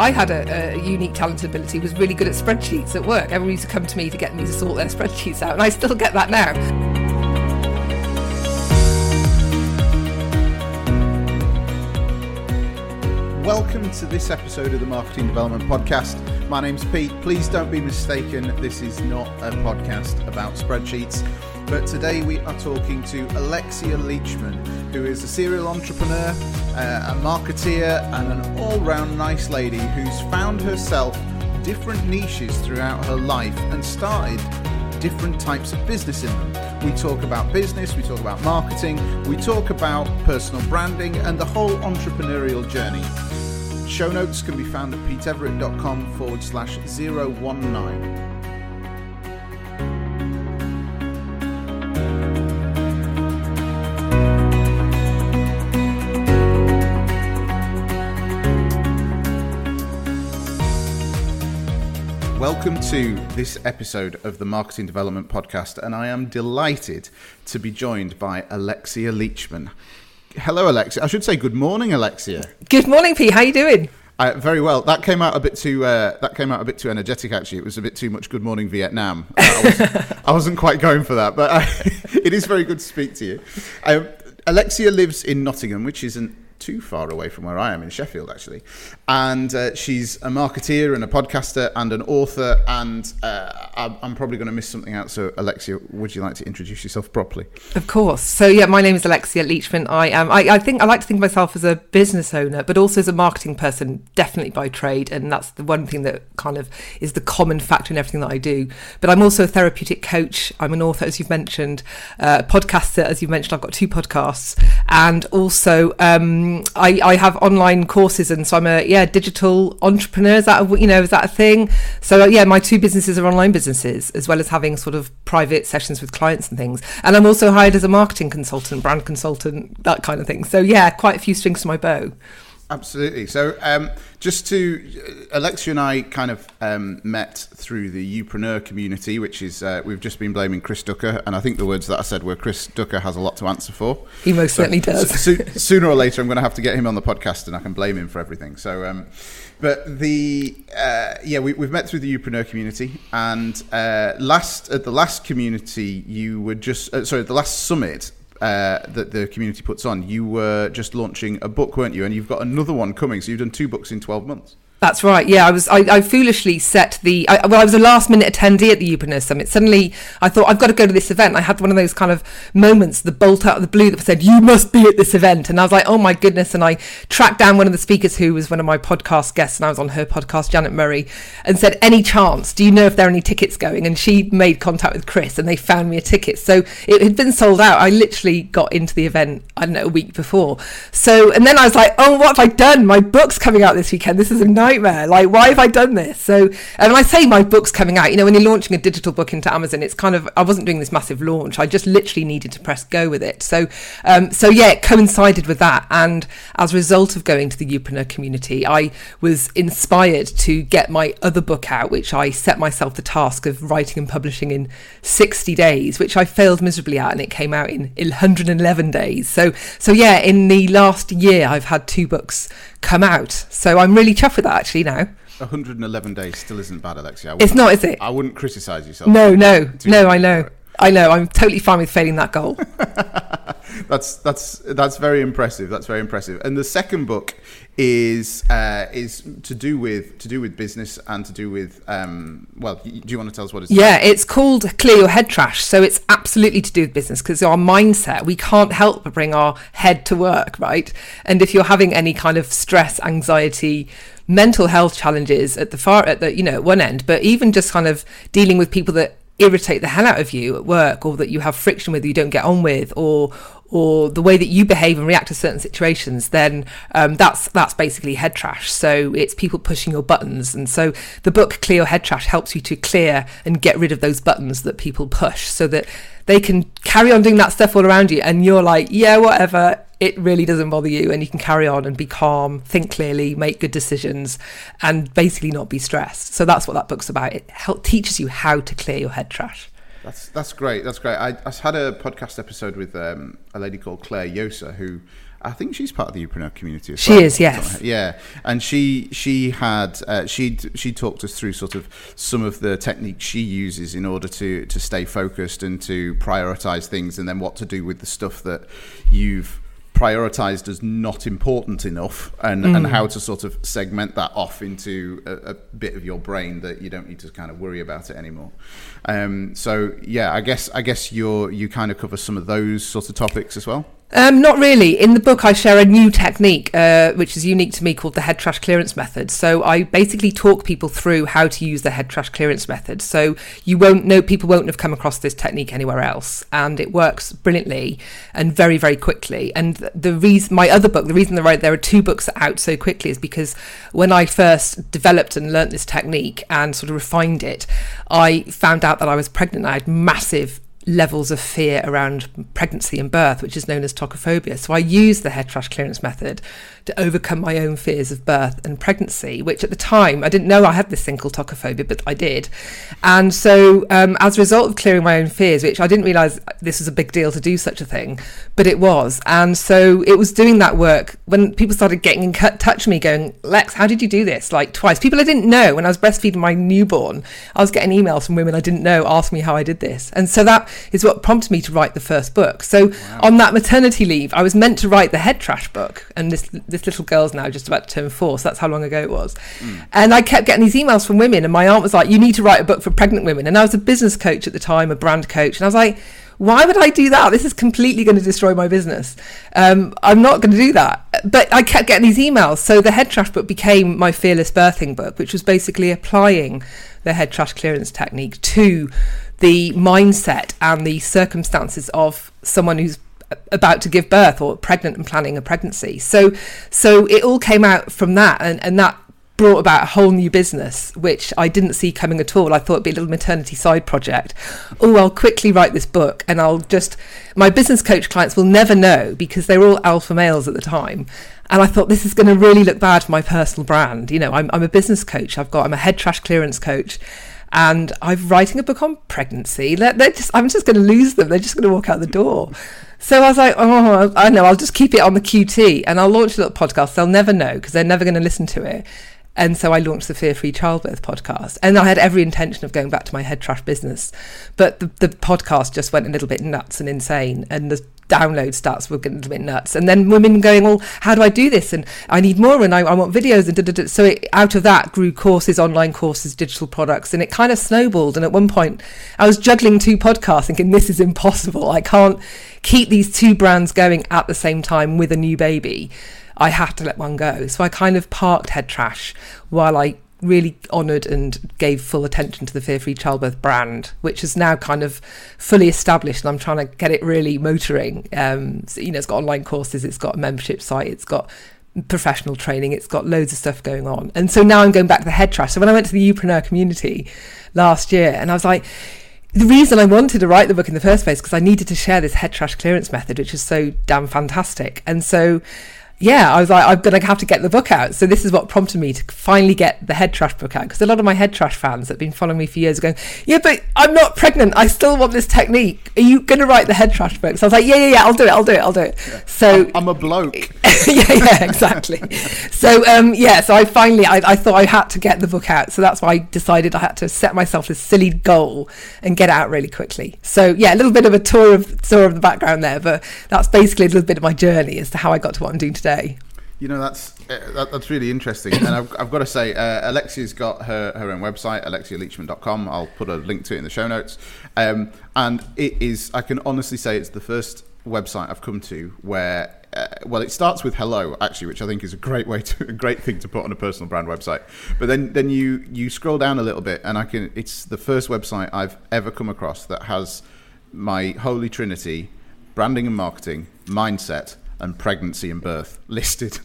I had a unique talent ability, was really good at spreadsheets at work. Everyone used to come to me to get me to sort their spreadsheets out, and I still get that now. Welcome to this episode of the Marketing Development Podcast. My name's Pete. Please don't be mistaken, this is not a podcast about spreadsheets. But today we are talking to Alexia Leachman, who is a serial entrepreneur, a marketeer, and an all-round nice lady who's found herself different niches throughout her life and started different types of business in them. We talk about business, we talk about marketing, we talk about personal branding and the whole entrepreneurial journey. Show notes can be found at peteeverett.com/019. Welcome to this episode of the Marketing Development Podcast, and I am delighted to be joined by Alexia Leachman. Hello, Alexia. I should say good morning, Alexia. Good morning, Pete. How are you doing? Very well. That came out a bit too. Energetic. Actually, it was a bit too much. Good morning, Vietnam. I wasn't quite going for that, but it is very good to speak to you. Alexia lives in Nottingham, which isn't too far away from where I am in Sheffield, actually. And she's a marketeer and a podcaster and an author, and I'm probably going to miss something out. So, Alexia, would you like to introduce yourself properly? Of course. So, yeah, my name is Alexia Leachman. I like to think of myself as a business owner, but also as a marketing person, definitely by trade. And that's the one thing that kind of is the common factor in everything that I do. But I'm also a therapeutic coach. I'm an author, as you've mentioned, a podcaster, as you've mentioned. I've got 2 podcasts, and also I have online courses, and so I'm a digital entrepreneur. Is that a thing? So my 2 businesses are online businesses, as well as having sort of private sessions with clients and things. And I'm also hired as a marketing consultant, brand consultant, that kind of thing. So quite a few strings to my bow. Absolutely. So Alexia and I kind of met through the Youpreneur community, which is, we've just been blaming Chris Ducker, and I think the words that I said were Chris Ducker has a lot to answer for. He most certainly does. Sooner or later I'm going to have to get him on the podcast and I can blame him for everything. So, but we've met through the Youpreneur community, and at the last community you were the last summit that the community puts on, you were just launching a book, weren't you? And you've got another one coming, so you've done 2 books in 12 months. That's right. Yeah, I foolishly set I was a last minute attendee at the Youpreneur Summit. Suddenly I thought, I've got to go to this event. I had one of those kind of moments, the bolt out of the blue that said, you must be at this event. And I was like, oh my goodness. And I tracked down one of the speakers who was one of my podcast guests, and I was on her podcast, Janet Murray, and said, any chance, do you know if there are any tickets going? And she made contact with Chris and they found me a ticket. So it had been sold out. I literally got into the event, I don't know, a week before. So, and then I was like, oh, what have I done? My book's coming out this weekend. This is a nightmare. Like, why have I done this? So, and when I say my book's coming out, when you're launching a digital book into Amazon, it's kind of, I wasn't doing this massive launch. I just literally needed to press go with it. So it coincided with that. And as a result of going to the Youpreneur community, I was inspired to get my other book out, which I set myself the task of writing and publishing in 60 days, which I failed miserably at, and it came out in 111 days. So in the last year, I've had 2 books come out. So I'm really chuffed with that actually now. 111 days still isn't bad, Alexia. It's not, is it? I wouldn't criticise yourself. No, I know. I'm totally fine with failing that goal. That's very impressive. That's very impressive. And the second book is to do with business and to do with do you want to tell us what it's about? It's called Clear Your Head Trash. So it's absolutely to do with business, because our mindset, we can't help but bring our head to work, right? And if you're having any kind of stress, anxiety, mental health challenges at one end, but even just kind of dealing with people that irritate the hell out of you at work, or that you have friction with, you don't get on with, or the way that you behave and react to certain situations, then that's basically head trash. So it's people pushing your buttons. And so the book Clear Your Head Trash helps you to clear and get rid of those buttons that people push, so that they can carry on doing that stuff all around you, and you're like, yeah, whatever, it really doesn't bother you, and you can carry on and be calm, think clearly, make good decisions, and basically not be stressed. So that's what that book's about. It teaches you how to clear your head trash. That's great. That's great. I had a podcast episode with a lady called Claire Yosa, who I think she's part of the Youpreneur community as she well. She is, yes. Yeah, and she talked us through sort of some of the techniques she uses in order to stay focused and to prioritize things, and then what to do with the stuff that you've prioritized as not important enough, and how to sort of segment that off into a bit of your brain that you don't need to kind of worry about it anymore. So yeah, I guess you kind of cover some of those sorts of topics as well. Not really. In the book, I share a new technique, which is unique to me, called the head trash clearance method. So I basically talk people through how to use the head trash clearance method. So people won't have come across this technique anywhere else, and it works brilliantly and very, very quickly. And the reason there are 2 books out so quickly is because when I first developed and learnt this technique and sort of refined it, I found out that I was pregnant. I had massive levels of fear around pregnancy and birth, which is known as tocophobia. So I used the head trash clearance method to overcome my own fears of birth and pregnancy, which at the time I didn't know I had this thing called tocophobia, but I did. And so as a result of clearing my own fears, which I didn't realise this was a big deal to do such a thing, but it was. And so it was doing that work when people started getting in touch with me going, Lex, how did you do this? Like twice. People I didn't know. When I was breastfeeding my newborn, I was getting emails from women I didn't know asking me how I did this. And so that is what prompted me to write the first book. So on that maternity leave, I was meant to write the head trash book, and this little girl's now just about to turn 4, so that's how long ago it was. And I kept getting these emails from women, and my aunt was like, you need to write a book for pregnant women. And I was a business coach at the time, a brand coach, and I was like, why would I do that? This is completely going to destroy my business. I'm not going to do that. But I kept getting these emails. So the head trash book became my fearless birthing book, which was basically applying the head trash clearance technique to the mindset and the circumstances of someone who's about to give birth or pregnant and planning a pregnancy. So it all came out from that, and that brought about a whole new business, which I didn't see coming at all. I thought it'd be a little maternity side project. Oh, I'll quickly write this book, and my business coach clients will never know because they were all alpha males at the time. And I thought, this is going to really look bad for my personal brand. You know, I'm a business coach. I'm a head trash clearance coach. And I'm writing a book on pregnancy. I'm just going to lose them. They're just going to walk out the door. So I was like, oh, I know, I'll just keep it on the QT, and I'll launch a little podcast. They'll never know because they're never going to listen to it. And so I launched the Fear Free Childbirth podcast, and I had every intention of going back to my head trash business, but the podcast just went a little bit nuts and insane, and the download stats were getting a bit nuts. And then women going, well, how do I do this? And I need more, and I want videos, and so out of that grew courses, online courses, digital products, and it kind of snowballed. And at one point I was juggling 2 podcasts thinking, this is impossible. I can't keep these 2 brands going at the same time with a new baby. I had to let one go. So I kind of parked head trash while I really honoured and gave full attention to the Fear Free Childbirth brand, which is now kind of fully established, and I'm trying to get it really motoring. So, it's got online courses, it's got a membership site, it's got professional training, it's got loads of stuff going on. And so now I'm going back to the head trash. So when I went to the Youpreneur community last year, and I was like, the reason I wanted to write the book in the first place because I needed to share this head trash clearance method, which is so damn fantastic. And so I was like, I'm going to have to get the book out. So this is what prompted me to finally get the head trash book out, because a lot of my head trash fans that have been following me for years are going, yeah, but I'm not pregnant. I still want this technique. Are you going to write the head trash book? So I was like, yeah, I'll do it. Yeah. So I'm a bloke. yeah, exactly. So so I finally, I thought I had to get the book out. So that's why I decided I had to set myself this silly goal and get it out really quickly. So yeah, a little bit of a tour of the background there, but that's basically a little bit of my journey as to how I got to what I'm doing today. You know, that's really interesting, and I've got to say, Alexia's got her own website, alexialeachman.com. I'll put a link to it in the show notes, and it is, I can honestly say, it's the first website I've come to where it starts with hello, actually, which I think is a great thing to put on a personal brand website. But then you scroll down a little bit, and it's the first website I've ever come across that has my holy trinity: branding and marketing, mindset, and pregnancy and birth listed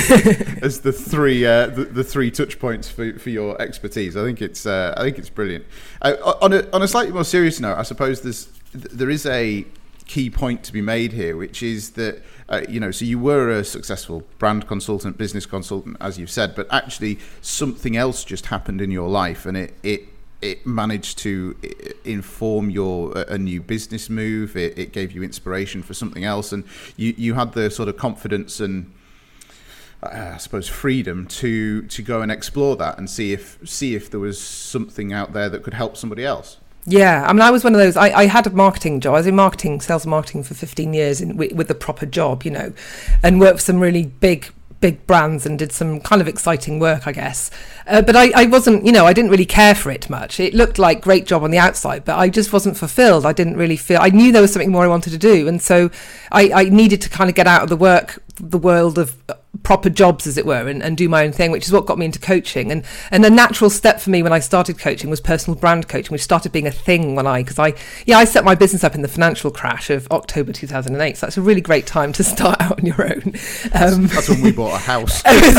as the three touch points for your expertise. I think it's brilliant. On a slightly more serious note, I suppose there is a key point to be made here, which is that so you were a successful brand consultant, business consultant, as you've said, but actually something else just happened in your life, and it it managed to inform a new business move. It gave you inspiration for something else, and you had the sort of confidence and I suppose freedom to go and explore that and see if there was something out there that could help somebody else. Yeah, I mean, I was one of those. I had a marketing job. I was in marketing, sales and marketing for 15 years with a proper job, and worked for some really big brands and did some kind of exciting work, I guess. But I wasn't, I didn't really care for it much. It looked like a great job on the outside, but I just wasn't fulfilled. I didn't really feel, I knew there was something more I wanted to do. And so I needed to kind of get out of the world of proper jobs, as it were, and do my own thing, which is what got me into coaching. And the natural step for me when I started coaching was personal brand coaching, which started being a thing because I set my business up in the financial crash of October 2008. So that's a really great time to start out on your own. That's when we bought a house.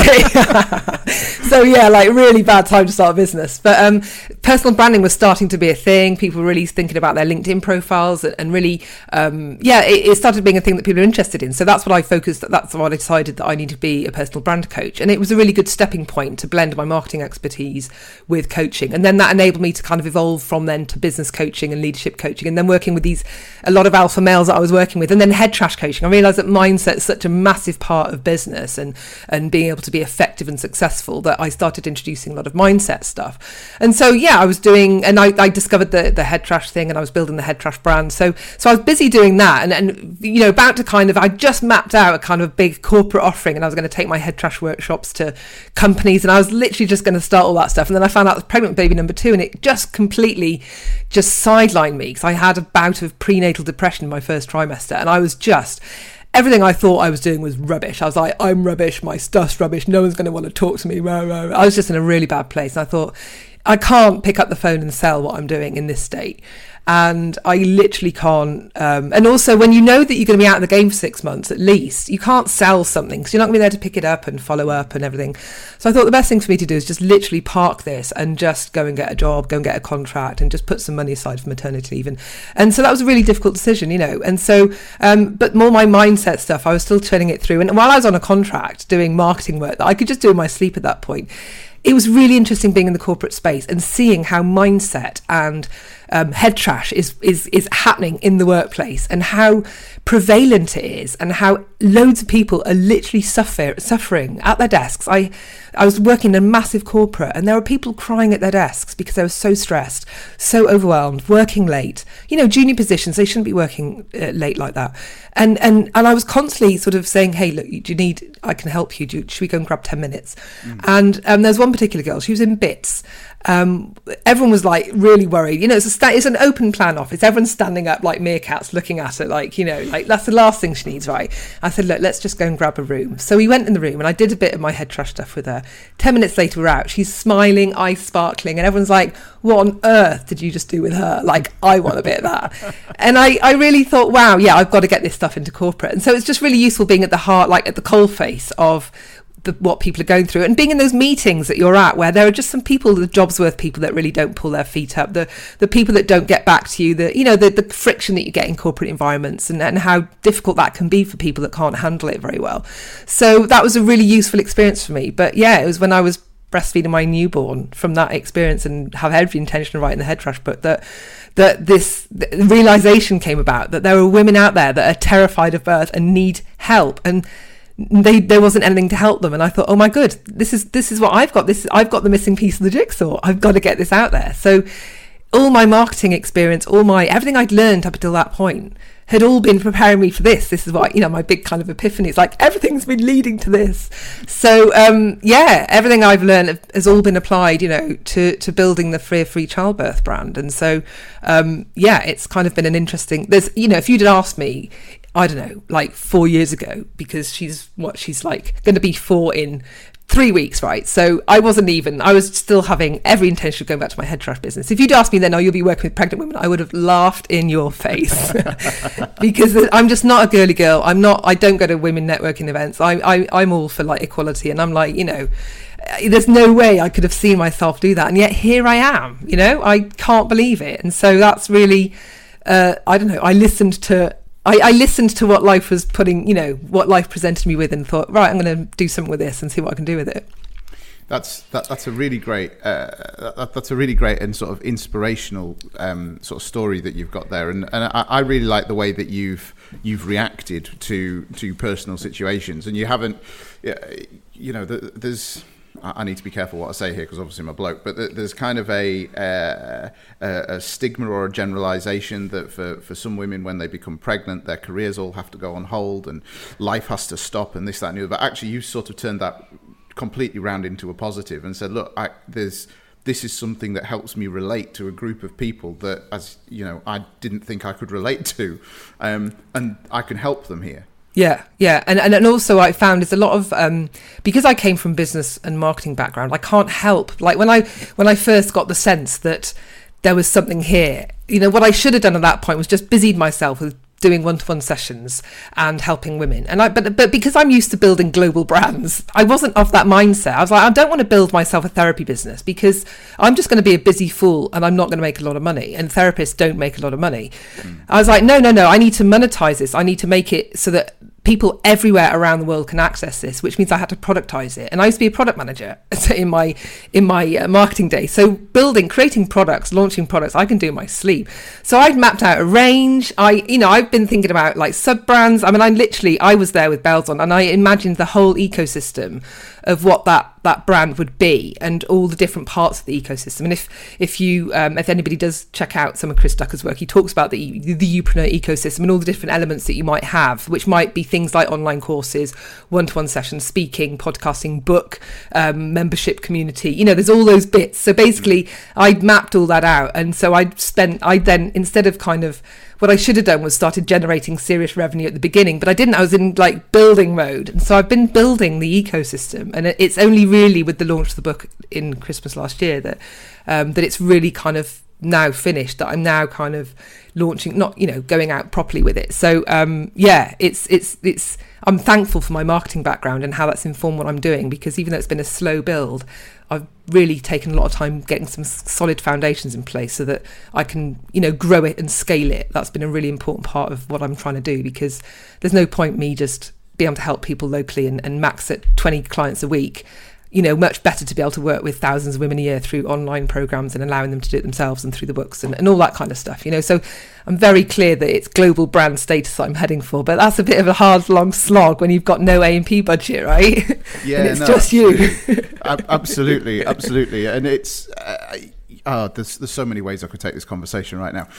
So yeah, like really bad time to start a business. But personal branding was starting to be a thing. People were really thinking about their LinkedIn profiles and really, it started being a thing that people are interested in. So that's what I focused. That's what I decided that I needed to be a personal brand coach. And it was a really good stepping point to blend my marketing expertise with coaching. And then that enabled me to kind of evolve from then to business coaching and leadership coaching, and then working with a lot of alpha males that I was working with, and then head trash coaching. I realized that mindset is such a massive part of business and being able to be effective and successful, that I started introducing a lot of mindset stuff. And so, yeah, I was doing, and I discovered the head trash thing, and I was building the head trash brand. So I was busy doing that and about to I just mapped out a kind of big corporate offering, and I was going to take my head trash workshops to companies, and I was literally just going to start all that stuff. And then I found out I was pregnant with baby number 2, and it just completely sidelined me, because I had a bout of prenatal depression in my first trimester, and I was everything I thought I was doing was rubbish. I was like, I'm rubbish, my stuff's rubbish, no one's going to want to talk to me. I was just in a really bad place, and I thought, I can't pick up the phone and sell what I'm doing in this state. And I literally can't. And also, when you know that you're going to be out of the game for 6 months at least, you can't sell something because you're not going to be there to pick it up and follow up and everything. So I thought the best thing for me to do is just literally park this and just go and get a job, go and get a contract, and just put some money aside for maternity leave. And so that was a really difficult decision, And so, but more my mindset stuff, I was still turning it through. And while I was on a contract doing marketing work that I could just do in my sleep at that point, it was really interesting being in the corporate space and seeing how mindset and head trash is happening in the workplace, and how prevalent it is, and how loads of people are literally suffering at their desks. I was working in a massive corporate, and there were people crying at their desks because they were so stressed, so overwhelmed, working late. Junior positions, they shouldn't be working late like that. And I was constantly sort of saying, hey, look, I can help you. Should we go and grab 10 minutes? And there's one particular girl, she was in bits. Everyone was like really worried. It's an open plan office. Everyone's standing up like meerkats looking at her like that's the last thing she needs, right? I said, look, let's just go and grab a room. So we went in the room, and I did a bit of my head trash stuff with her. 10 minutes later, we're out. She's smiling, eyes sparkling, and everyone's like, what on earth did you just do with her? Like, I want a bit of that. And I really thought, wow, yeah, I've got to get this stuff into corporate. And so it's just really useful being at the heart, like at the coalface of what people are going through, and being in those meetings that you're at where there are just some people, the jobs worth people that really don't pull their feet up, the people that don't get back to you, the friction that you get in corporate environments, and how difficult that can be for people that can't handle it very well. So that was a really useful experience for me. But yeah, it was when I was breastfeeding my newborn from that experience, and have every intention of writing the head trash book, that this realization came about, that there are women out there that are terrified of birth and need help, and there wasn't anything to help them. And I thought, oh my good, this is what I've got. I've got the missing piece of the jigsaw. I've got to get this out there. So all my marketing experience, everything I'd learned up until that point had all been preparing me for this. This is what, my big kind of epiphany. It's like everything's been leading to this. So everything I've learned has all been applied, to building the Free Childbirth brand. And so it's kind of been an interesting, if you'd asked me, I don't know, like 4 years ago, because she's like going to be 4 in 3 weeks, right? So I was still having every intention of going back to my head trash business. If you'd asked me then, you'll be working with pregnant women, I would have laughed in your face because I'm just not a girly girl. I don't go to women networking events. I'm all for like equality, and I'm like, there's no way I could have seen myself do that. And yet here I am, I can't believe it. And so that's really, I don't know, I listened to what life was putting, what life presented me with, and thought, right, I'm going to do something with this and see what I can do with it. That's a really great and sort of inspirational sort of story that you've got there, and I really like the way that you've reacted to personal situations, and you haven't, there's. I need to be careful what I say here because obviously I'm a bloke, but there's kind of a stigma or a generalisation that for some women when they become pregnant, their careers all have to go on hold and life has to stop and this, that and the other. But actually you sort of turned that completely round into a positive and said, look, this is something that helps me relate to a group of people that, as you know, I didn't think I could relate to, and I can help them here. Yeah. And also I found there's a lot of, because I came from business and marketing background, I can't help, like when I first got the sense that there was something here, what I should have done at that point was just busied myself with doing one-to-one sessions and helping women. And but because I'm used to building global brands, I wasn't of that mindset. I was like, I don't want to build myself a therapy business because I'm just going to be a busy fool and I'm not going to make a lot of money. And therapists don't make a lot of money. I was like, no, I need to monetize this. I need to make it so that people everywhere around the world can access this, which means I had to productize it. And I used to be a product manager in my marketing day. So creating products, launching products, I can do in my sleep. So I'd mapped out a range. I've been thinking about like sub brands. I mean, I was there with bells on and I imagined the whole ecosystem of what that brand would be and all the different parts of the ecosystem. And if anybody does check out some of Chris Ducker's work, he talks about the Youpreneur ecosystem and all the different elements that you might have, which might be things like online courses, one-to-one sessions, speaking, podcasting, book, membership community. There's all those bits. So basically, I'd mapped all that out, and so I then instead of kind of what I should have done was started generating serious revenue at the beginning, but I didn't. I was in like building mode, and so I've been building the ecosystem, and it's only really with the launch of the book in Christmas last year that it's really kind of now finished, that I'm now kind of launching, not going out properly with it. So it's I'm thankful for my marketing background and how that's informed what I'm doing, because even though it's been a slow build, I've really taken a lot of time getting some solid foundations in place so that I can grow it and scale it. That's been a really important part of what I'm trying to do, because there's no point me just being able to help people locally and max at 20 clients a week. Much better to be able to work with thousands of women a year through online programs and allowing them to do it themselves and through the books and all that kind of stuff. So I'm very clear that it's global brand status that I'm heading for, but that's a bit of a hard, long slog when you've got no A&P budget, right? Yeah, and it's just you. Absolutely. And it's there's so many ways I could take this conversation right now.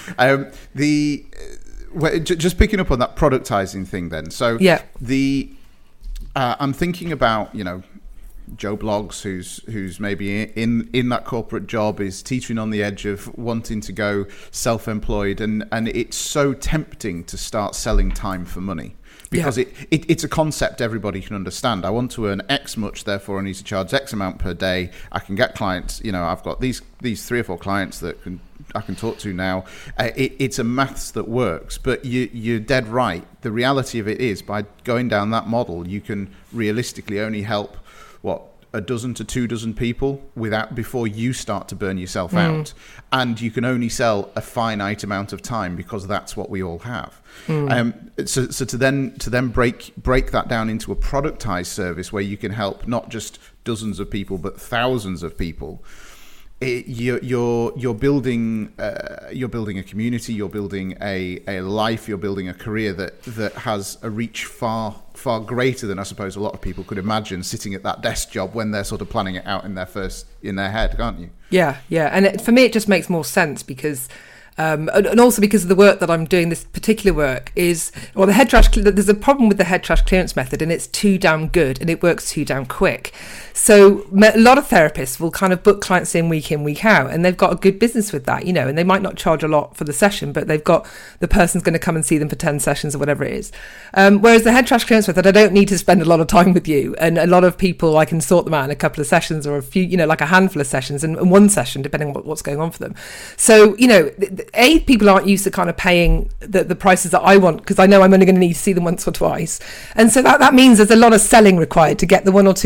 Just picking up on that productizing thing then. So yeah. I'm thinking about, Joe Bloggs, who's maybe in that corporate job, is teetering on the edge of wanting to go self-employed, and it's so tempting to start selling time for money, because it's a concept everybody can understand. I want to earn X much, therefore I need to charge X amount per day. I can get clients, I've got these 3 or 4 clients that I can talk to now. It's a maths that works, but you're dead right. The reality of it is, by going down that model, you can realistically only help a dozen to 2 dozen people before you start to burn yourself out, and you can only sell a finite amount of time, because that's what we all have. So to then break that down into a productized service where you can help not just dozens of people but thousands of people. You're building a community, you're building a life, you're building a career that has a reach far greater than I suppose a lot of people could imagine sitting at that desk job when they're sort of planning it out in their head, can't you? Yeah, and for me it just makes more sense because and also because of the work that I'm doing. This particular work is, the head trash. There's a problem with the head trash clearance method, and it's too damn good, and it works too damn quick. So a lot of therapists will kind of book clients in, week out, and they've got a good business with that, and they might not charge a lot for the session, but they've got the person's going to come and see them for 10 sessions or whatever it is. Whereas the head trash clearance method, I don't need to spend a lot of time with you, and a lot of people, I can sort them out in a couple of sessions or a few, like a handful of sessions and one session, depending on what's going on for them. So, people aren't used to kind of paying the prices that I want, because I know I'm only going to need to see them once or twice. And so that means there's a lot of selling required to get the 1 or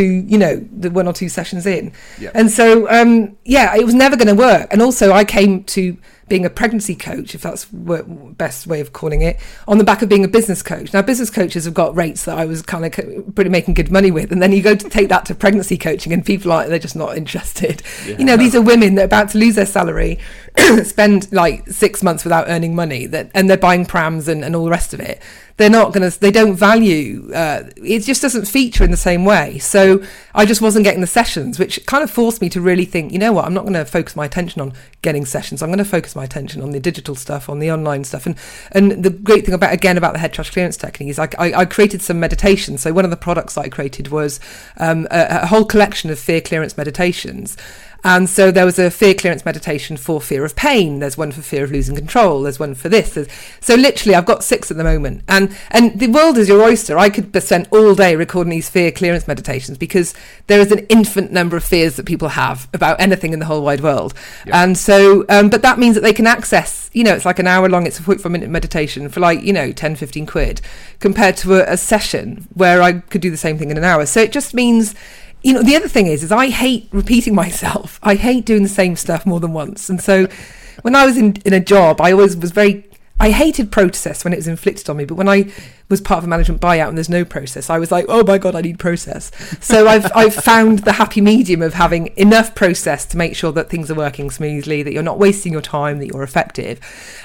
2 sessions in. Yep. And so, it was never going to work. And also I came to being a pregnancy coach, if that's the best way of calling it, on the back of being a business coach. Now, business coaches have got rates that I was kind of pretty making good money with. And then you go to take that to pregnancy coaching and people they're just not interested. Yeah. These are women that are about to lose their salary, spend like 6 months without earning money, and they're buying prams and all the rest of it. They don't value, it just doesn't feature in the same way. So I just wasn't getting the sessions, which kind of forced me to really think, you know what, I'm not going to focus my attention on getting sessions. I'm going to focus my attention on the digital stuff, on the online stuff. And the great thing about the head trash clearance technique is I created some meditation. So one of the products I created was a whole collection of fear clearance meditations. And so there was a fear clearance meditation for fear of pain. There's one for fear of losing control. There's one for this. So literally, I've got 6 at the moment. And the world is your oyster. I could spend all day recording these fear clearance meditations because there is an infinite number of fears that people have about anything in the whole wide world. Yeah. And so, but that means that they can access, it's like an hour long, it's a 45-minute meditation for 10, 15 quid compared to a session where I could do the same thing in an hour. So it just means... the other thing is I hate repeating myself. I hate doing the same stuff more than once. And so when I was in a job, I always was I hated process when it was inflicted on me. But when I was part of a management buyout and there's no process, I was like, oh my God, I need process. So I've found the happy medium of having enough process to make sure that things are working smoothly, that you're not wasting your time, that you're effective.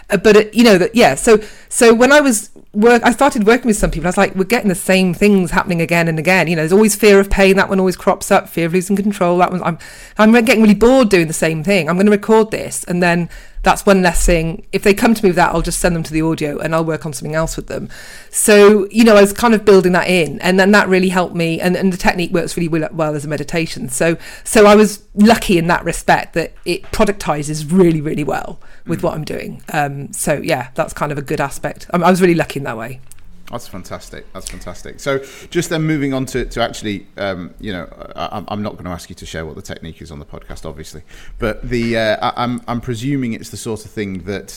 So when I started working with some people, I was like, we're getting the same things happening again and again. There's always fear of pain. That one always crops up. Fear of losing control. That one, I'm getting really bored doing the same thing. I'm going to record this, and then that's one less thing. If they come to me with that, I'll just send them to the audio and I'll work on something else with them. So, I was kind of building that in, and then that really helped me. And the technique works really well as a meditation. So I was lucky in that respect that it productizes really, really well with what I'm doing. So yeah, that's kind of a good aspect. I was really lucky in that way. That's fantastic. So just then moving on to actually, I'm not going to ask you to share what the technique is on the podcast, obviously, but I'm presuming it's the sort of thing that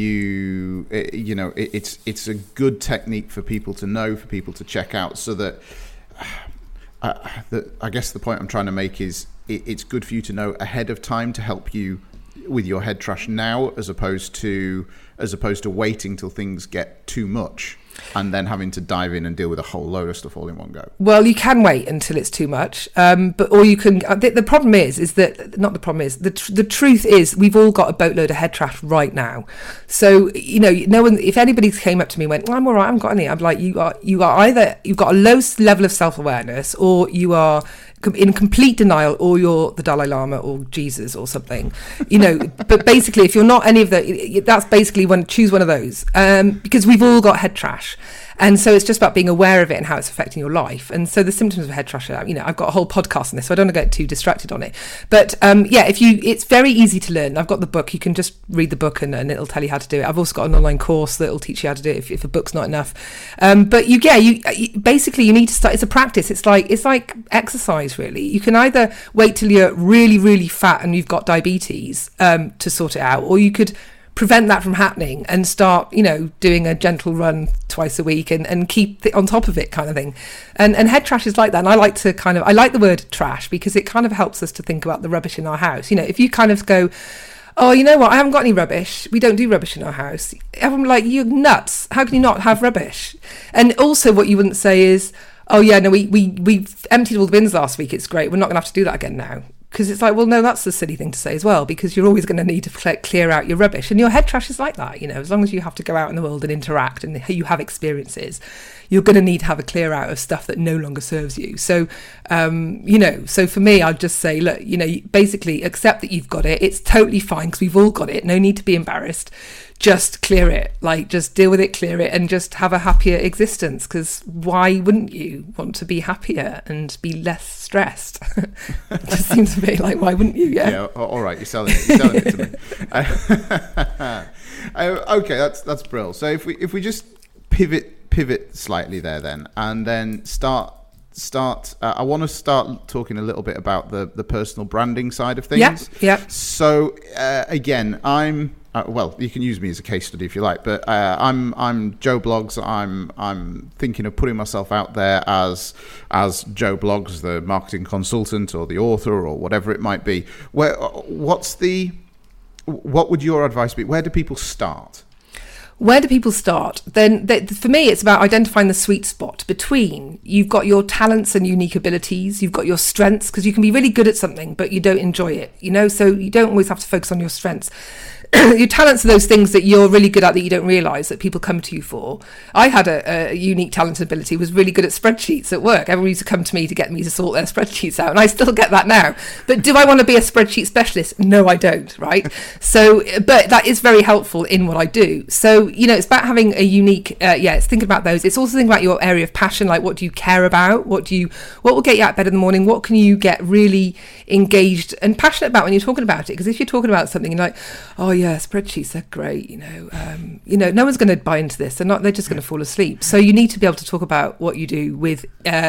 it's a good technique for people to know, for people to check out, so that I guess the point I'm trying to make is it's good for you to know ahead of time to help you with your head trash now, as opposed to waiting till things get too much and then having to dive in and deal with a whole load of stuff all in one go. Well, you can wait until it's too much, or you can. The problem is that not the problem is the truth is we've all got a boatload of head trash right now. So no one. If anybody came up to me and went, well, "I'm all right, I haven't got any," I'm like, you are either you've got a low level of self-awareness, or you are in complete denial, or you're the Dalai Lama or Jesus or something, but basically if you're not any of that, that's basically choose one of those, because we've all got head trash. And so it's just about being aware of it and how it's affecting your life. And so the symptoms of head trash are, I've got a whole podcast on this, so I don't want to get too distracted on it. But it's very easy to learn. I've got the book. You can just read the book and it'll tell you how to do it. I've also got an online course that'll teach you how to do it if a book's not enough. But you basically you need to start. It's a practice. It's like exercise, really. You can either wait till you're really, really fat and you've got diabetes to sort it out, or you could prevent that from happening and start doing a gentle run twice a week and keep on top of it, kind of thing. And head trash is like that. And I like the word trash because it kind of helps us to think about the rubbish in our house. If you kind of go, oh, you know what, I haven't got any rubbish, we don't do rubbish in our house, I'm like, you're nuts, how can you not have rubbish? And also what you wouldn't say is, oh yeah, no, we emptied all the bins last week, it's great, we're not gonna have to do that again now. Because it's like, well, no, that's a silly thing to say as well, because you're always going to need to clear out your rubbish. And your head trash is like that, as long as you have to go out in the world and interact and you have experiences, you're going to need to have a clear out of stuff that no longer serves you. So, so for me, I'd just say, look, basically accept that you've got it. It's totally fine because we've all got it. No need to be embarrassed. Just clear it, just deal with it, clear it, and just have a happier existence. Because why wouldn't you want to be happier and be less stressed? It just seems to be like, why wouldn't you? Yeah. All right, you're selling it to me. Okay, that's brilliant. So if we just pivot slightly there then, and then start. I want to start talking a little bit about the personal branding side of things. Yeah. So again, I'm. Well, you can use me as a case study if you like, but I'm Joe Bloggs. I'm thinking of putting myself out there as Joe Bloggs, the marketing consultant or the author or whatever it might be. What's the what would your advice be? Where do people start? Where do people start? Then for me, it's about identifying the sweet spot between you've got your talents and unique abilities, you've got your strengths, because you can be really good at something, but you don't enjoy it, so you don't always have to focus on your strengths. Your talents are those things that you're really good at that you don't realise that people come to you for. I had a unique talent and ability, was really good at spreadsheets at work. Everyone used to come to me to get me to sort their spreadsheets out, and I still get that now. But do I want to be a spreadsheet specialist? No, I don't, right? So, but that is very helpful in what I do. So, it's about having a unique, it's thinking about those. It's also thinking about your area of passion, like what do you care about? What will get you out of bed in the morning? What can you get really engaged and passionate about when you're talking about it? Because if you're talking about something, you're like, oh yeah, spreadsheets are great, no one's going to buy into this. They're just going to fall asleep. So you need to be able to talk about what you do with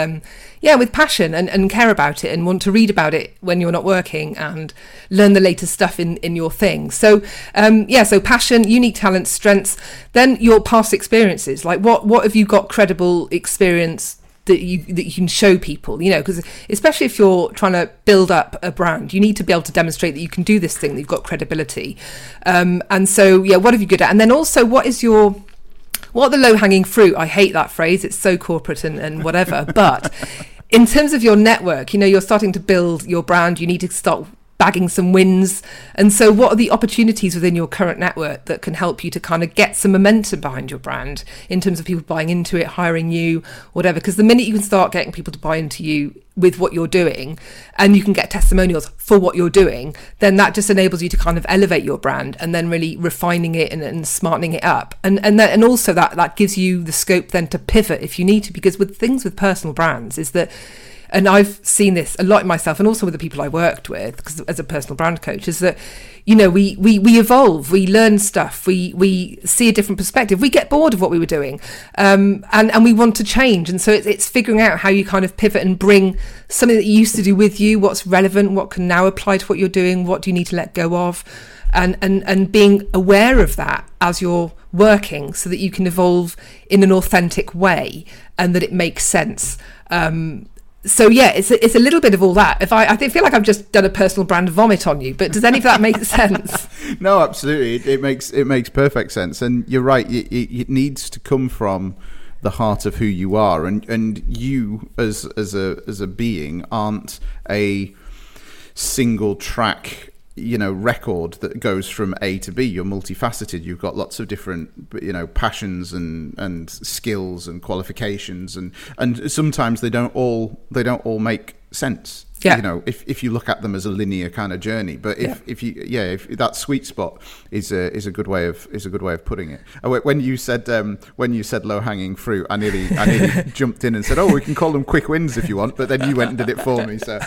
passion and care about it and want to read about it when you're not working and learn the latest stuff in your thing. So so passion, unique talents, strengths, then your past experiences, like what have you got credible experience that you can show people, because especially if you're trying to build up a brand, you need to be able to demonstrate that you can do this thing, that you've got credibility. And so, what have you good at? And then also, what are the low-hanging fruit? I hate that phrase. It's so corporate and whatever. But in terms of your network, you're starting to build your brand. You need to start bagging some wins. And so what are the opportunities within your current network that can help you to kind of get some momentum behind your brand in terms of people buying into it, hiring you, whatever? Because the minute you can start getting people to buy into you with what you're doing, and you can get testimonials for what you're doing, then that just enables you to kind of elevate your brand and then really refining it and smartening it up. And also that gives you the scope then to pivot if you need to, because with personal brands is that, and I've seen this a lot in myself and also with the people I worked with, because as a personal brand coach, is that, we evolve, we learn stuff, we see a different perspective, we get bored of what we were doing, and we want to change. And so it's figuring out how you kind of pivot and bring something that you used to do with you, what's relevant, what can now apply to what you're doing, what do you need to let go of, and being aware of that as you're working so that you can evolve in an authentic way and that it makes sense. So it's a little bit of all that. I feel like I've just done a personal brand vomit on you, but does any of that make sense? No, absolutely. It makes perfect sense, and you're right. It needs to come from the heart of who you are, and you as a being aren't a single track record that goes from A to B. You're multifaceted. You've got lots of different passions and skills and qualifications, and sometimes they don't all make sense. If you look at them as a linear kind of journey, but if that sweet spot is a good way of putting it. When you said low hanging fruit, I nearly jumped in and said, oh, we can call them quick wins if you want, but then you went and did it for me. So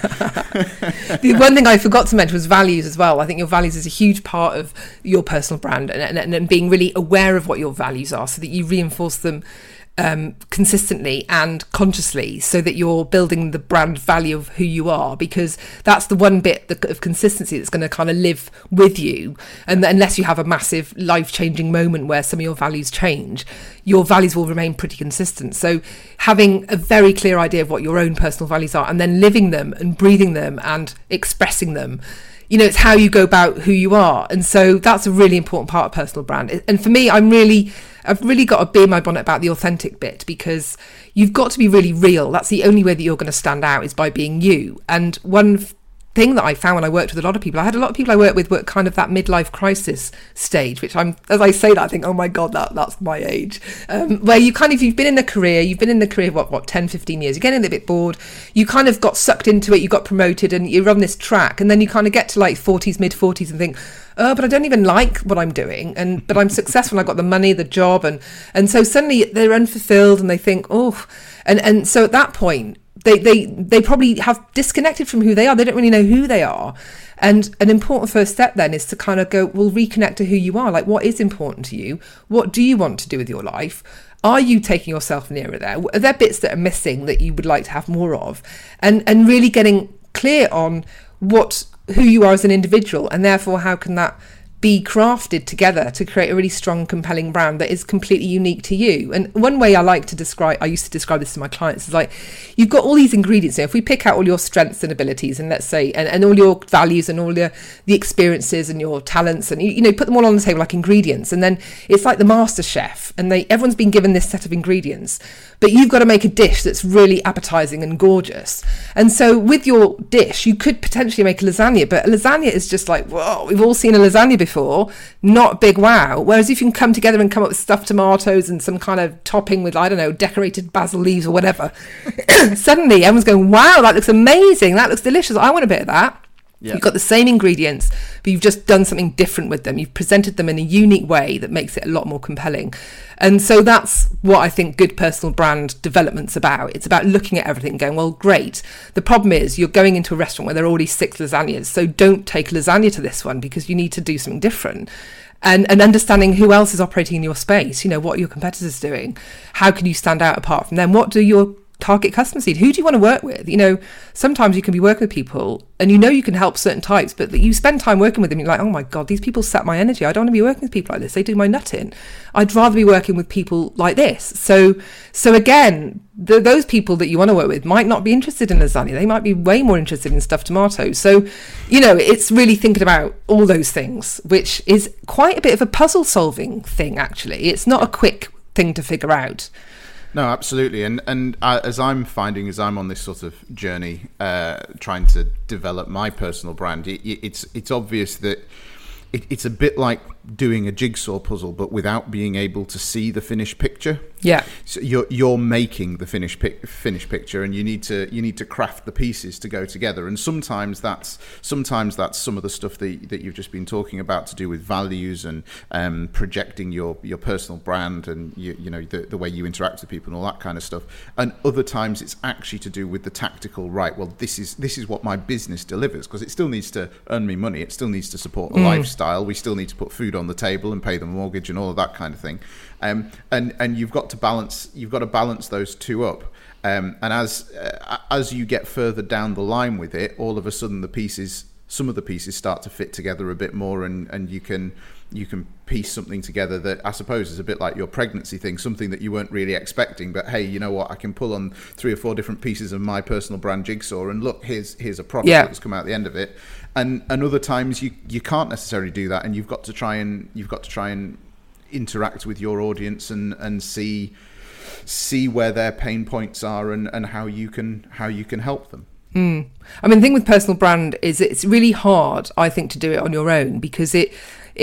the one thing I forgot to mention was values as well. I think your values is a huge part of your personal brand, and being really aware of what your values are so that you reinforce them consistently and consciously, so that you're building the brand value of who you are, because that's the one bit of consistency that's going to kind of live with you. And unless you have a massive life-changing moment where some of your values change, your values will remain pretty consistent. So having a very clear idea of what your own personal values are and then living them and breathing them and expressing them, it's how you go about who you are. And so that's a really important part of personal brand. And for me, I've really got to be in my bonnet about the authentic bit, because you've got to be really real. That's the only way that you're going to stand out, is by being you. And one thing that I found when I worked with a lot of people, I had a lot of people I worked with were kind of that midlife crisis stage, which as I say that, I think, oh my God, that's my age. Where you've been in a career, what 10, 15 years, you're getting a bit bored, you kind of got sucked into it, you got promoted and you're on this track, and then you kind of get to like 40s, mid 40s and think, oh, but I don't even like what I'm doing, but I'm successful, I've got the money, the job, and so suddenly they're unfulfilled and they think, oh, and so at that point, they probably have disconnected from who they are. They don't really know who they are. And an important first step then is to kind of go, well, reconnect to who you are. Like, what is important to you? What do you want to do with your life? Are you taking yourself nearer there? Are there bits that are missing that you would like to have more of? And really getting clear on who you are as an individual, and therefore how can that be crafted together to create a really strong, compelling brand that is completely unique to you. And one way I used to describe this to my clients is like, you've got all these ingredients. If we pick out all your strengths and abilities, and let's say, and all your values and all the experiences and your talents, and you know, put them all on the table like ingredients, and then it's like the master chef, and everyone's been given this set of ingredients, but you've got to make a dish that's really appetizing and gorgeous. And so with your dish, you could potentially make a lasagna, but a lasagna is just like, whoa, we've all seen a lasagna before, not big wow. Whereas if you can come together and come up with stuffed tomatoes and some kind of topping with, I don't know, decorated basil leaves or whatever, suddenly everyone's going, wow, that looks amazing, that looks delicious, I want a bit of that. Yeah. You've got the same ingredients, but you've just done something different with them. You've presented them in a unique way that makes it a lot more compelling. And so that's what I think good personal brand development's about. It's about looking at everything and going, well, great. The problem is you're going into a restaurant where there are already 6 lasagnas. So don't take lasagna to this one, because you need to do something different. And understanding who else is operating in your space. You know, what are your competitors doing? How can you stand out apart from them? What do your target customers need? Who do you want to work with? You know, sometimes you can be working with people and you know you can help certain types, but you spend time working with them, you're like, oh my God, these people sap my energy. I don't want to be working with people like this. They do my nut in. I'd rather be working with people like this. So again, those people that you want to work with might not be interested in lasagna. They might be way more interested in stuffed tomatoes. So, you know, it's really thinking about all those things, which is quite a bit of a puzzle solving thing, actually. It's not a quick thing to figure out. No, absolutely. And as I'm finding, as I'm on this sort of journey, trying to develop my personal brand, it's obvious that it's a bit like doing a jigsaw puzzle, but without being able to see the finished picture. Yeah. So you're making the finished picture, and you need to craft the pieces to go together. And sometimes that's some of the stuff that you've just been talking about, to do with values and projecting your personal brand, and you know the way you interact with people and all that kind of stuff. And other times it's actually to do with the tactical. Right. Well, this is what my business delivers, because it still needs to earn me money. It still needs to support a lifestyle. We still need to put food on the table and pay the mortgage and all of that kind of thing. And you've got to balance those two up. And as you get further down the line with it, all of a sudden some of the pieces start to fit together a bit more, and you can piece something together that I suppose is a bit like your pregnancy thing, something that you weren't really expecting, but hey, you know what, I can pull on 3 or 4 different pieces of my personal brand jigsaw, and look, here's a product that's come out at the end of it. And other times you can't necessarily do that, and you've got to try and interact with your audience and see where their pain points are, and how you can help them. I mean, the thing with personal brand is it's really hard, I think, to do it on your own, because it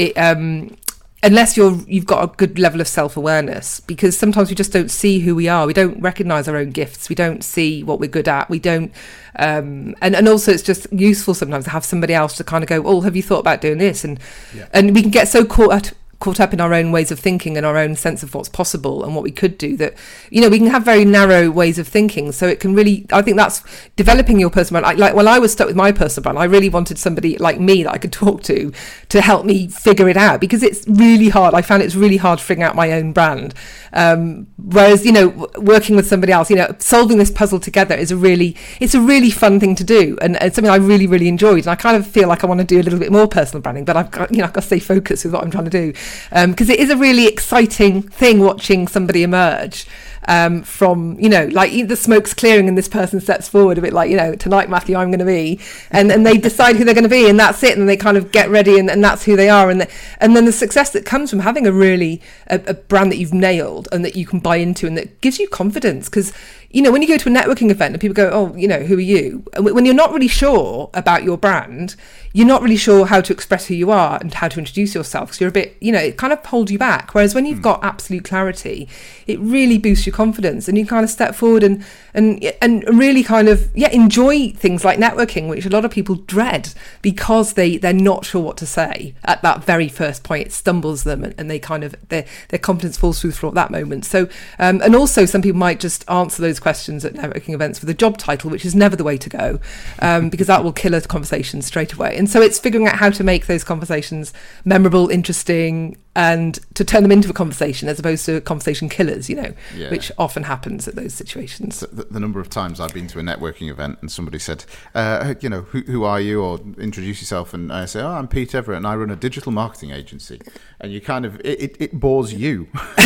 unless you've got a good level of self-awareness, because sometimes we just don't see who we are. We don't recognize our own gifts. We don't see what we're good at. We don't and also it's just useful sometimes to have somebody else to kind of go, oh, have you thought about doing this? And we can get so caught up in our own ways of thinking and our own sense of what's possible and what we could do, that, you know, we can have very narrow ways of thinking. So it can really, I think that's developing your personal brand. Like when I was stuck with my personal brand, I really wanted somebody like me that I could talk to help me figure it out, because it's really hard. I found it's really hard figuring out my own brand. Whereas, you know, working with somebody else, you know, solving this puzzle together is it's a really fun thing to do, and it's something I really, really enjoyed. And I kind of feel like I want to do a little bit more personal branding, but I've got to stay focused with what I'm trying to do. Because it is a really exciting thing watching somebody emerge from, you know, like the smoke's clearing and this person steps forward a bit like, you know, tonight, Matthew, I'm going to be, and they decide who they're going to be, and that's it, and they kind of get ready, and that's who they are, and then the success that comes from having a brand that you've nailed and that you can buy into and that gives you confidence. Because, you know, when you go to a networking event and people go, oh, you know, who are you? And when you're not really sure about your brand, you're not really sure how to express who you are and how to introduce yourself, because you're a bit, you know, it kind of holds you back. Whereas when you've got absolute clarity, it really boosts your confidence, and you kind of step forward and really kind of, enjoy things like networking, which a lot of people dread because they're not sure what to say at that very first point. It stumbles them, and they kind of, their confidence falls through the floor at that moment. So, and also some people might just answer those questions at networking events with a job title, which is never the way to go, because that will kill a conversation straight away. And so it's figuring out how to make those conversations memorable, interesting, and to turn them into a conversation as opposed to conversation killers, Yeah. which often happens at those situations. The number of times I've been to a networking event and somebody said, who are you, or introduce yourself, and I say, I'm Pete Everett and I run a digital marketing agency, and you kind of it bores you,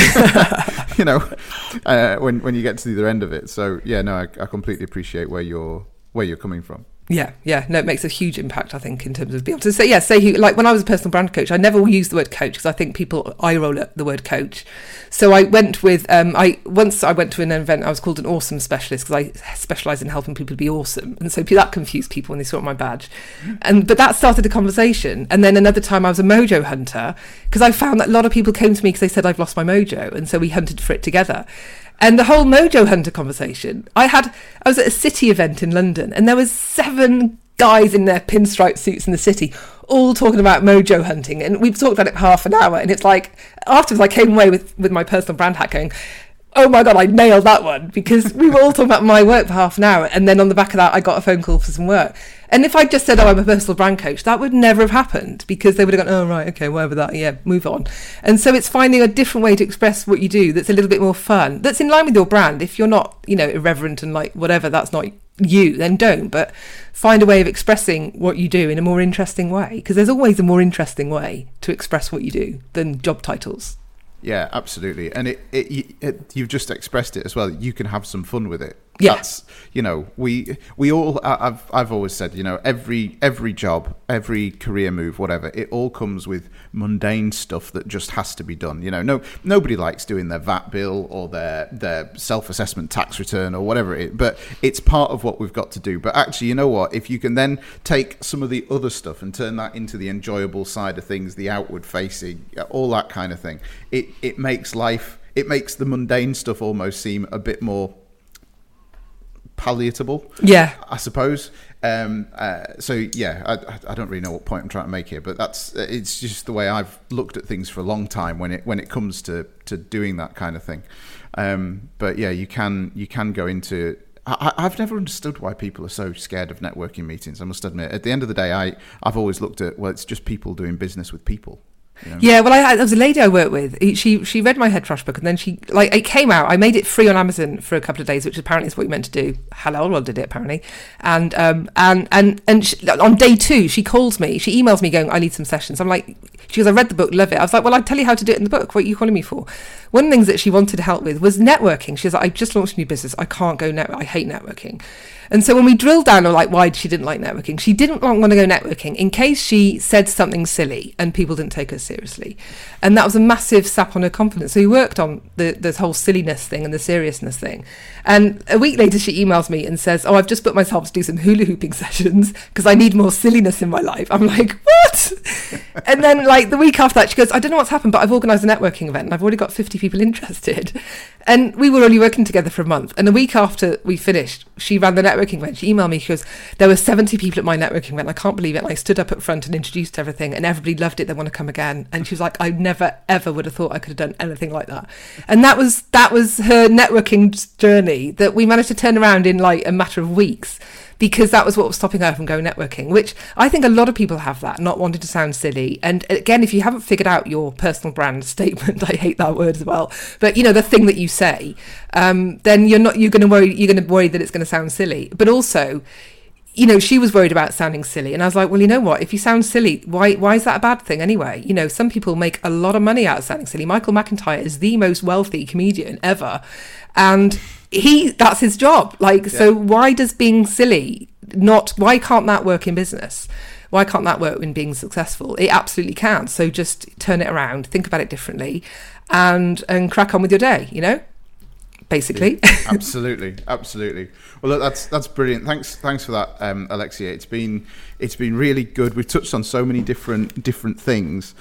when you get to the other end of it. So I completely appreciate where you're coming from. No, it makes a huge impact, I think, in terms of being able to say who, like when I was a personal brand coach, I never used the word coach because I think people eye roll at the word coach. So I went with, once I went to an event, I was called an awesome specialist because I specialise in helping people to be awesome. And so that confused people when they saw my badge. But that started a conversation. And then another time I was a mojo hunter because I found that a lot of people came to me because they said I've lost my mojo. And so we hunted for it together. And the whole Mojo Hunter conversation, I was at a city event in London and there was 7 guys in their pinstripe suits in the city all talking about mojo hunting, and we've talked about it for half an hour, and it's like afterwards I came away with my personal brand hat going, oh my God, I nailed that one, because we were all talking about my work for half an hour, and then on the back of that I got a phone call for some work. And if I just said, I'm a personal brand coach, that would never have happened, because they would have gone, oh right, okay, whatever that, yeah, move on. And so it's finding a different way to express what you do that's a little bit more fun, that's in line with your brand. If you're not, irreverent and like whatever, that's not you, then don't. But find a way of expressing what you do in a more interesting way, because there's always a more interesting way to express what you do than job titles. Yeah, absolutely. And you've just expressed it as well. You can have some fun with it. Yeah. That's, we all, I've always said, every job, every career move, whatever, it all comes with mundane stuff that just has to be done. Nobody likes doing their VAT bill or their self-assessment tax return or whatever it is, but it's part of what we've got to do. But actually, you know what? If you can then take some of the other stuff and turn that into the enjoyable side of things, the outward facing, all that kind of thing, it makes the mundane stuff almost seem a bit more palatable, I suppose. I don't really know what point I'm trying to make here, but it's just the way I've looked at things for a long time when it comes to doing that kind of thing. But yeah, you can go into. I've never understood why people are so scared of networking meetings. I must admit, at the end of the day, I've always looked at, well, it's just people doing business with people. Yeah, well, there was a lady I worked with. She read my Head Trash book, and then it came out. I made it free on Amazon for a couple of days, which apparently is what you meant to do. Hello, I did it apparently. And on day 2, she calls me. She emails me going, I need some sessions. I'm like, she goes, I read the book, love it. I was like, well, I'll tell you how to do it in the book. What are you calling me for? One of the things that she wanted help with was networking. She was like, I just launched a new business. I can't go network. I hate networking. And so when we drilled down on like why she didn't like networking, she didn't want to go networking in case she said something silly and people didn't take her seriously. And that was a massive sap on her confidence. So we worked on this whole silliness thing and the seriousness thing. And a week later she emails me and says, I've just booked myself to do some hula hooping sessions because I need more silliness in my life. I'm like, what? And then like the week after that she goes, I don't know what's happened, but I've organised a networking event and I've already got 50 people interested. And we were only working together for a month. And a week after we finished, she ran the networking event. She emailed me, she goes, there were 70 people at my networking event. I can't believe it. And I stood up at front and introduced everything and everybody loved it. They want to come again. And she was like, I never, ever would have thought I could have done anything like that. And that was her networking journey that we managed to turn around in like a matter of weeks, because that was what was stopping her from going networking, which I think a lot of people have that, not wanting to sound silly. And again, if you haven't figured out your personal brand statement, I hate that word as well, but the thing that you say, then you're going to worry that it's going to sound silly. But also, she was worried about sounding silly. And I was like, well, you know what? If you sound silly, why is that a bad thing anyway? Some people make a lot of money out of sounding silly. Michael McIntyre is the most wealthy comedian ever. And that's his job. So why does being silly why can't that work in business? Why can't that work in being successful? It absolutely can. So just turn it around, think about it differently, and crack on with your day, basically. Yeah, absolutely. Well, look, that's brilliant. Thanks for that, Alexia. It's been really good. We've touched on so many different things.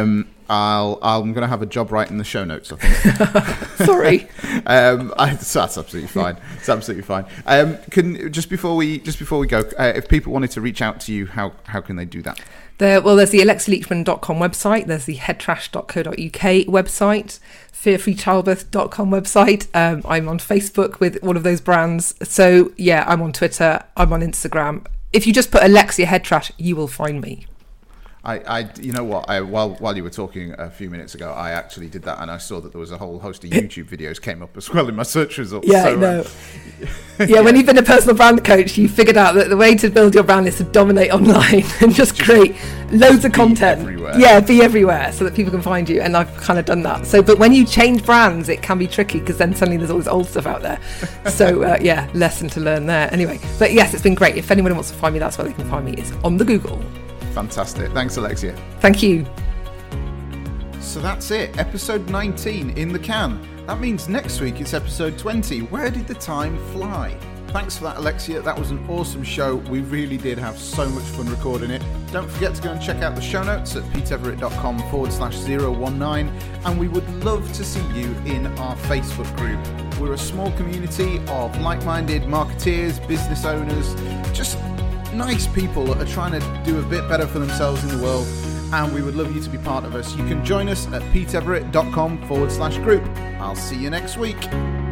I'm going to have a job writing the show notes, I think. Sorry. That's absolutely fine. It's absolutely fine. Just before we go, if people wanted to reach out to you, how can they do that? There's the alexialeachman.com website. There's the headtrash.co.uk website, fearfreechildbirth.com website. I'm on Facebook with all of those brands. So yeah, I'm on Twitter. I'm on Instagram. If you just put Alexia Head Trash, you will find me. You know what? While you were talking a few minutes ago, I actually did that, and I saw that there was a whole host of YouTube videos came up as well in my search results. Yeah, so, I know. Yeah, when you've been a personal brand coach, you figured out that the way to build your brand is to dominate online and just create loads of content. Everywhere. Yeah, be everywhere so that people can find you. And I've kind of done that. So, but when you change brands, it can be tricky because then suddenly there's all this old stuff out there. So yeah, lesson to learn there. Anyway, but yes, it's been great. If anyone wants to find me, that's where they can find me. It's on the Google. Fantastic. Thanks, Alexia. Thank you. So that's it. Episode 19 in the can. That means next week it's episode 20. Where did the time fly? Thanks for that, Alexia. That was an awesome show. We really did have so much fun recording it. Don't forget to go and check out the show notes at peteverett.com/019. And we would love to see you in our Facebook group. We're a small community of like-minded marketeers, business owners, just nice people that are trying to do a bit better for themselves in the world, and we would love you to be part of us. You can join us at peteverett.com/group. I'll see you next week.